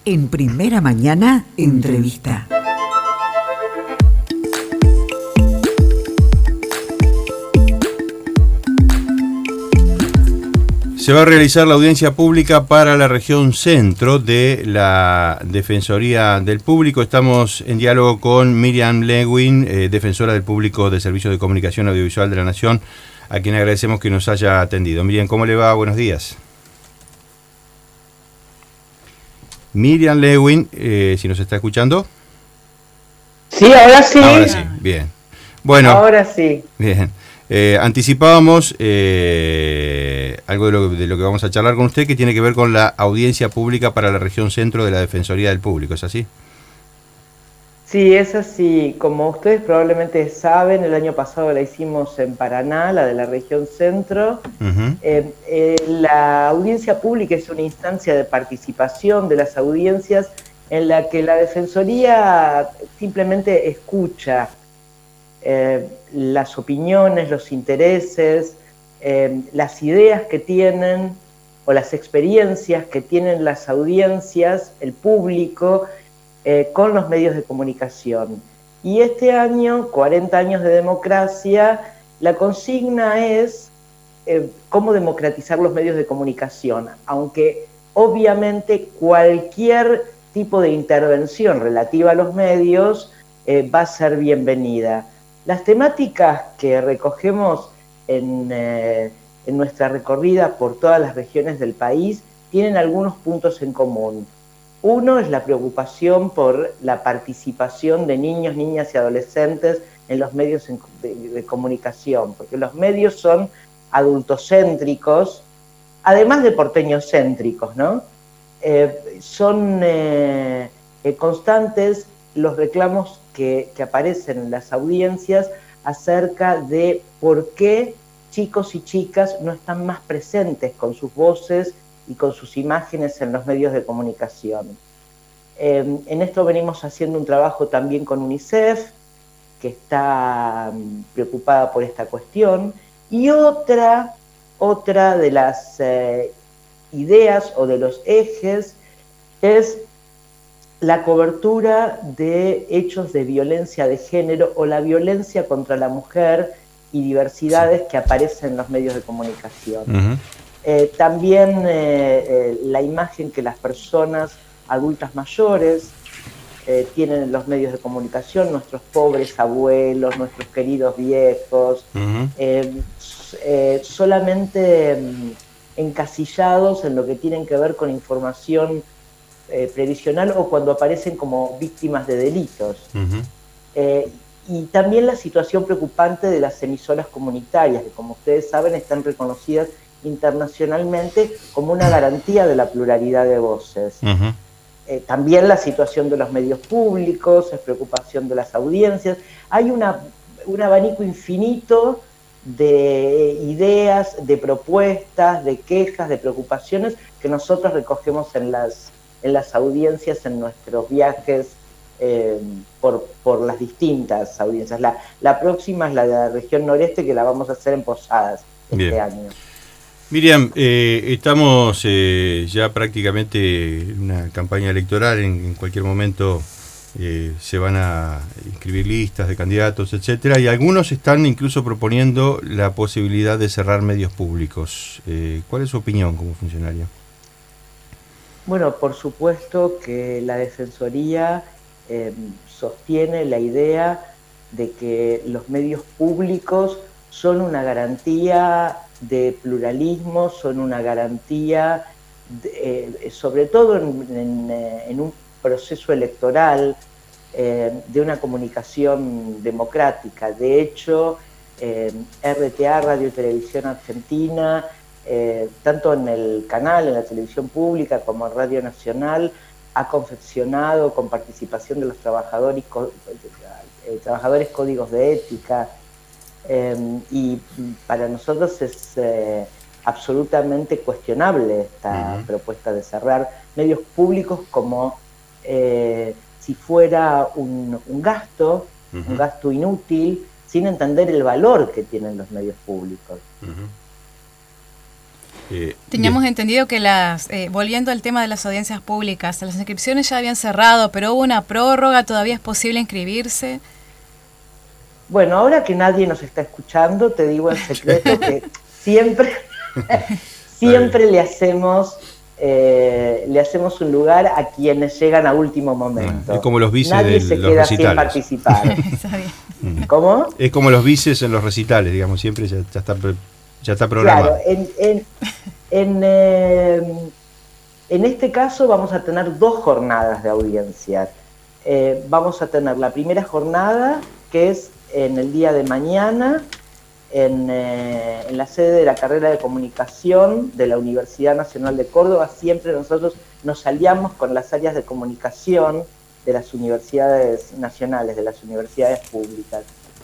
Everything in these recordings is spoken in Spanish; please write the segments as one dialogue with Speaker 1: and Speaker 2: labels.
Speaker 1: En Primera Mañana, entrevista.
Speaker 2: Se va a realizar la audiencia pública para la región centro de la Defensoría del Público. Estamos en diálogo con Miriam Lewin, defensora del público de Servicios de Comunicación Audiovisual de la Nación, a quien agradecemos que nos haya atendido. Miriam, ¿cómo le va? Buenos días. Miriam Lewin, si nos está escuchando.
Speaker 3: Sí, ahora sí.
Speaker 2: Ahora sí, bien. Bueno,
Speaker 3: ahora sí.
Speaker 2: Bien. Anticipábamos algo de lo que vamos a charlar con usted, que tiene que ver con la audiencia pública para la región centro de la Defensoría del Público, ¿es así?
Speaker 3: Sí, es así. Como ustedes probablemente saben, el año pasado la hicimos en Paraná, la de la región centro. La audiencia pública es una instancia de participación de las audiencias en la que la Defensoría simplemente escucha las opiniones, los intereses, las ideas que tienen o las experiencias que tienen las audiencias, el público, con los medios de comunicación. Y este año, 40 años de democracia, la consigna es cómo democratizar los medios de comunicación, aunque obviamente cualquier tipo de intervención relativa a los medios va a ser bienvenida. Las temáticas que recogemos en nuestra recorrida por todas las regiones del país tienen algunos puntos en común. Uno es la preocupación por la participación de niños, niñas y adolescentes en los medios de comunicación, porque los medios son adultocéntricos, además de porteñocéntricos, ¿no? Son constantes los reclamos que aparecen en las audiencias acerca de por qué chicos y chicas no están más presentes con sus voces y con sus imágenes en los medios de comunicación. En esto venimos haciendo un trabajo también con UNICEF, que está preocupada por esta cuestión, y otra de las ideas o de los ejes es la cobertura de hechos de violencia de género o la violencia contra la mujer y diversidades que aparecen en los medios de comunicación. También la imagen que las personas adultas mayores tienen en los medios de comunicación, nuestros pobres abuelos, nuestros queridos viejos, solamente encasillados en lo que tienen que ver con información previsional o cuando aparecen como víctimas de delitos. Y también la situación preocupante de las emisoras comunitarias, que como ustedes saben están reconocidas internacionalmente como una garantía de la pluralidad de voces. También la situación de los medios públicos, es preocupación de las audiencias. Hay un abanico infinito de ideas, de propuestas, de quejas, de preocupaciones que nosotros recogemos en las audiencias, en nuestros viajes por las distintas audiencias. La próxima es la de la región noreste, que la vamos a hacer en Posadas este año.
Speaker 2: Miriam, estamos ya prácticamente en una campaña electoral, en cualquier momento se van a inscribir listas de candidatos, etcétera, y algunos están incluso proponiendo la posibilidad de cerrar medios públicos. ¿Cuál es su opinión como funcionario?
Speaker 3: Bueno, por supuesto que la Defensoría sostiene la idea de que los medios públicos son una garantía de pluralismo, son una garantía, sobre todo en un proceso electoral, de una comunicación democrática. De hecho, RTA, Radio y Televisión Argentina, tanto en el canal, en la televisión pública, como en Radio Nacional, ha confeccionado con participación de los trabajadores códigos de ética, y para nosotros es absolutamente cuestionable esta propuesta de cerrar medios públicos como si fuera un gasto inútil, sin entender el valor que tienen los medios públicos.
Speaker 4: Teníamos
Speaker 2: bien.
Speaker 4: entendido que volviendo al tema de las audiencias públicas, las inscripciones ya habían cerrado, pero hubo una prórroga, ¿todavía es posible inscribirse?
Speaker 3: Bueno, ahora que nadie nos está escuchando, te digo en secreto que siempre, siempre le hacemos un lugar a quienes llegan a último momento.
Speaker 2: Es como los vices
Speaker 3: Nadie
Speaker 2: de
Speaker 3: se
Speaker 2: los
Speaker 3: queda sin
Speaker 2: recitales.
Speaker 3: participar.
Speaker 4: Está bien.
Speaker 3: ¿Cómo?
Speaker 2: Es como los vices en los recitales, digamos, siempre ya está programado.
Speaker 3: Claro, en este caso vamos a tener 2 jornadas de audiencia. Vamos a tener la primera jornada, que es en el día de mañana, en la sede de la carrera de comunicación de la Universidad Nacional de Córdoba. Siempre nosotros nos aliamos con las áreas de comunicación de las universidades nacionales, de las universidades públicas.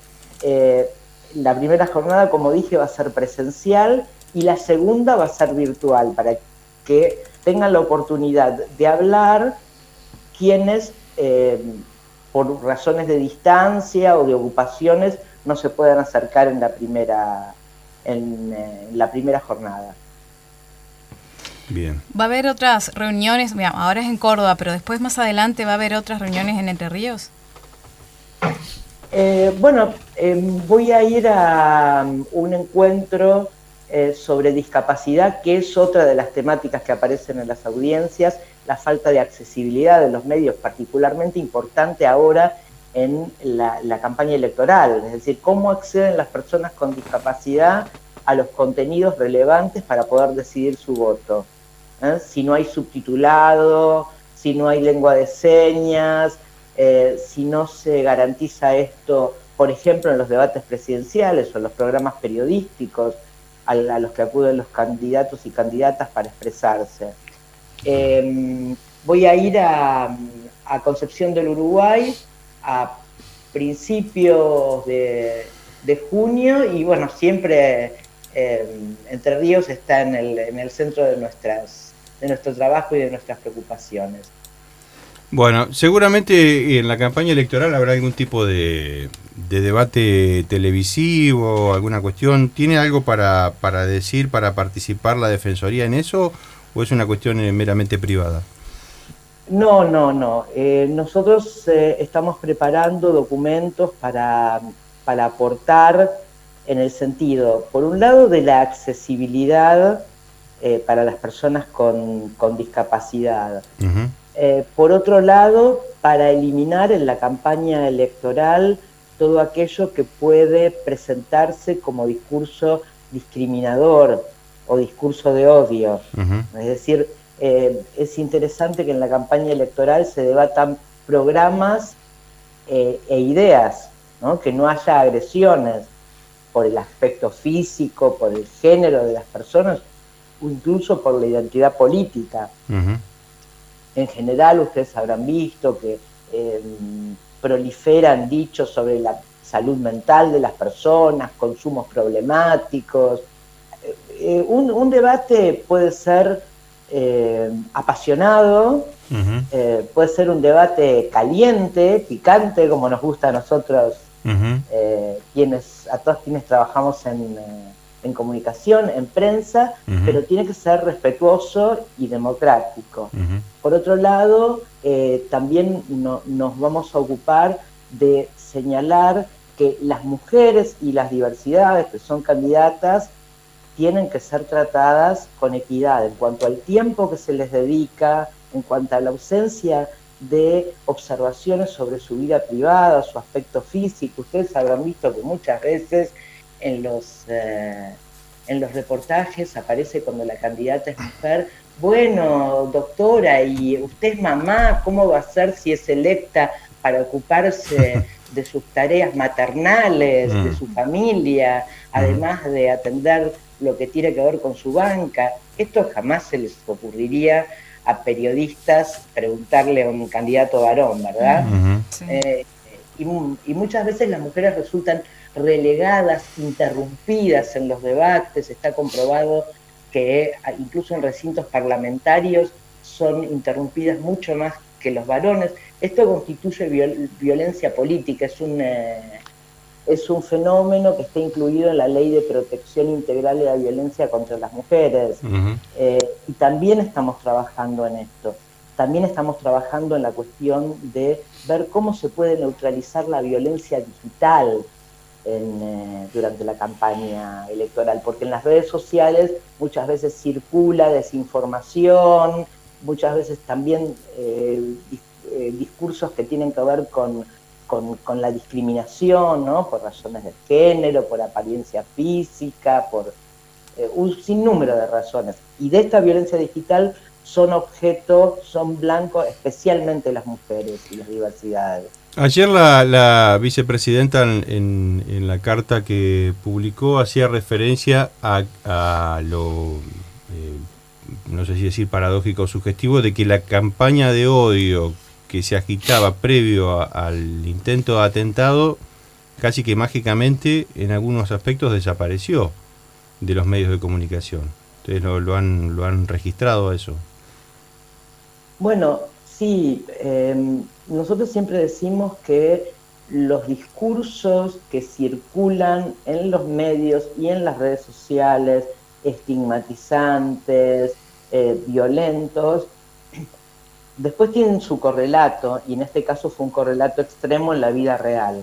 Speaker 3: La primera jornada, como dije, va a ser presencial y la segunda va a ser virtual, para que tengan la oportunidad de hablar quienes, por razones de distancia o de ocupaciones, no se puedan acercar en la primera jornada.
Speaker 2: Bien.
Speaker 4: ¿Va a haber otras reuniones? Mira, ahora es en Córdoba, pero después más adelante va a haber otras reuniones en Entre Ríos.
Speaker 3: Voy a ir a un encuentro sobre discapacidad, que es otra de las temáticas que aparecen en las audiencias, la falta de accesibilidad de los medios, particularmente importante ahora en la campaña electoral, es decir, cómo acceden las personas con discapacidad a los contenidos relevantes para poder decidir su voto. Si no hay subtitulado, si no hay lengua de señas, si no se garantiza esto, por ejemplo, en los debates presidenciales o en los programas periodísticos a los que acuden los candidatos y candidatas para expresarse. Voy a ir a Concepción del Uruguay a principios de junio y bueno, siempre Entre Ríos está en el centro de nuestro trabajo y de nuestras preocupaciones.
Speaker 2: Bueno, seguramente en la campaña electoral habrá algún tipo de debate televisivo, alguna cuestión. ¿Tiene algo para decir, para participar la Defensoría en eso, o es una cuestión meramente privada?
Speaker 3: No. Nosotros estamos preparando documentos para aportar en el sentido, por un lado, de la accesibilidad para las personas con discapacidad.
Speaker 2: Uh-huh.
Speaker 3: Por otro lado, para eliminar en la campaña electoral todo aquello que puede presentarse como discurso discriminador o discurso de odio. Uh-huh. Es decir, es interesante que en la campaña electoral se debatan programas e ideas, ¿no? Que no haya agresiones por el aspecto físico, por el género de las personas o incluso por la identidad política. Uh-huh. En general, ustedes habrán visto que proliferan dichos sobre la salud mental de las personas, consumos problemáticos. Un debate puede ser apasionado, uh-huh. Puede ser un debate caliente, picante, como nos gusta a nosotros, uh-huh. A todos quienes trabajamos en comunicación, en prensa, uh-huh. Pero tiene que ser respetuoso y democrático. Uh-huh. Por otro lado, también nos vamos a ocupar de señalar que las mujeres y las diversidades que son candidatas tienen que ser tratadas con equidad en cuanto al tiempo que se les dedica, en cuanto a la ausencia de observaciones sobre su vida privada, su aspecto físico. Ustedes habrán visto que muchas veces en los reportajes aparece cuando la candidata es mujer: bueno, doctora, y usted es mamá, ¿cómo va a ser si es electa para ocuparse de sus tareas maternales, de su familia, además de atender lo que tiene que ver con su banca? Esto jamás se les ocurriría a periodistas preguntarle a un candidato varón, ¿verdad? Uh-huh. Sí. Y muchas veces las mujeres resultan relegadas, interrumpidas en los debates. Está comprobado que incluso en recintos parlamentarios son interrumpidas mucho más que los varones. Esto constituye violencia política, es es un fenómeno que está incluido en la Ley de Protección Integral de la Violencia contra las Mujeres. Y también estamos trabajando en esto. También estamos trabajando en la cuestión de ver cómo se puede neutralizar la violencia digital durante la campaña electoral, porque en las redes sociales muchas veces circula desinformación, muchas veces también discursos que tienen que ver con la discriminación, ¿no? Por razones de género, por apariencia física, por un sinnúmero de razones. Y de esta violencia digital son objeto, son blancos, especialmente las mujeres y las diversidades.
Speaker 2: Ayer la vicepresidenta en la carta que publicó hacía referencia a lo, no sé si decir paradójico o sugestivo, de que la campaña de odio que se agitaba previo al intento de atentado, casi que mágicamente en algunos aspectos desapareció de los medios de comunicación. ¿Ustedes lo han registrado eso?
Speaker 3: Bueno, sí, nosotros siempre decimos que los discursos que circulan en los medios y en las redes sociales, estigmatizantes, violentos, después tienen su correlato, y en este caso fue un correlato extremo en la vida real.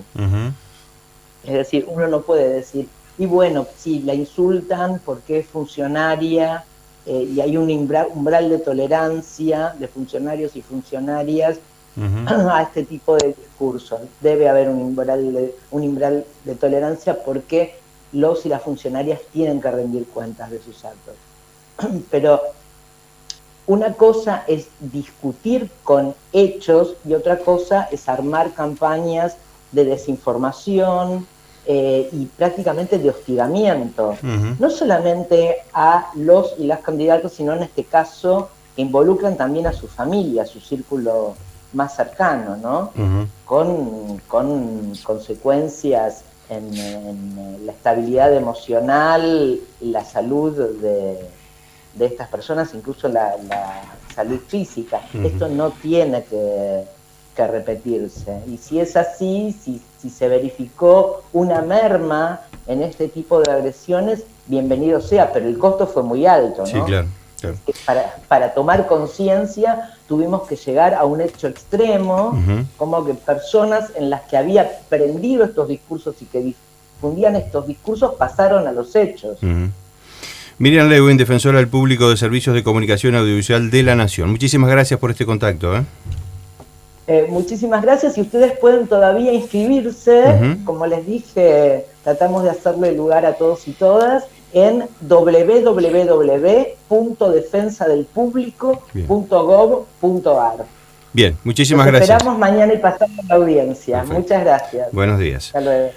Speaker 3: Es decir, uno no puede decir, y bueno, si la insultan porque es funcionaria, y hay un umbral de tolerancia de funcionarios y funcionarias a este tipo de discursos. Debe haber un umbral de tolerancia porque los y las funcionarias tienen que rendir cuentas de sus actos. Pero una cosa es discutir con hechos y otra cosa es armar campañas de desinformación, y prácticamente de hostigamiento, no solamente a los y las candidatos, sino en este caso que involucran también a su familia, a su círculo más cercano, ¿no? Con consecuencias en la estabilidad emocional y la salud de estas personas, incluso la salud física. Esto no tiene que repetirse. Y si es así, si se verificó una merma en este tipo de agresiones, bienvenido sea, pero el costo fue muy alto, ¿no?
Speaker 2: Sí, claro.
Speaker 3: Para tomar conciencia tuvimos que llegar a un hecho extremo, como que personas en las que había aprendido estos discursos y que difundían estos discursos pasaron a los hechos.
Speaker 2: Miriam Lewin, defensora del público de Servicios de Comunicación Audiovisual de la Nación. Muchísimas gracias por este contacto.
Speaker 3: Muchísimas gracias, y ustedes pueden todavía inscribirse, como les dije, tratamos de hacerle lugar a todos y todas, en www.defensadelpublico.gov.ar.
Speaker 2: Bien, muchísimas
Speaker 3: Los
Speaker 2: gracias.
Speaker 3: Esperamos mañana y pasado en la audiencia. Perfecto. Muchas gracias.
Speaker 2: Buenos días.
Speaker 3: Hasta luego.